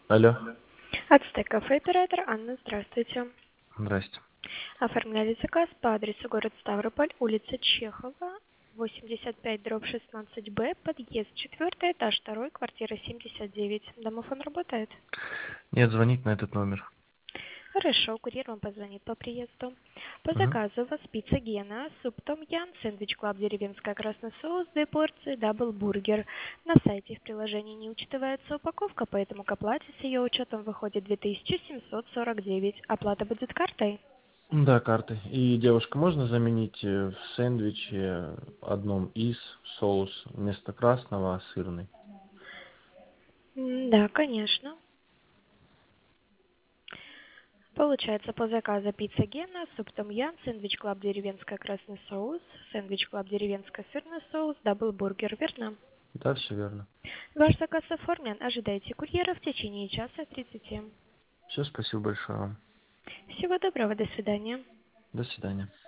Алло, Ацтек кафе, оператор Анна, здравствуйте. здрасте. Оформляли заказ по адресу город Ставрополь, улица Чехова, 85/16Б, подъезд 4, этаж 2, квартира 79. Домофон работает? Нет, звонить на этот номер. Хорошо, курьер вам позвонит по приезду. По Мгм. заказу у вас пицца Гена, суп Том Ян, сэндвич Клаб деревенская красный соус, 2 порции, дабл бургер. На сайте в приложении не учитывается упаковка, поэтому к оплате с ее учетом выходит 2749. Оплата будет картой? Да, карты. И, девушка, можно заменить в сэндвиче одном из соус вместо красного сырный? Да, конечно. Получается, по заказу пицца Гена, суп Том Ян, сэндвич Клаб деревенская красный соус, сэндвич Клаб деревенская сырный соус, дабл бургер, верно? Да, все верно. Ваш заказ оформлен. Ожидайте курьера в течение часа 30. Все, спасибо большое вам. Всего доброго, до свидания. До свидания.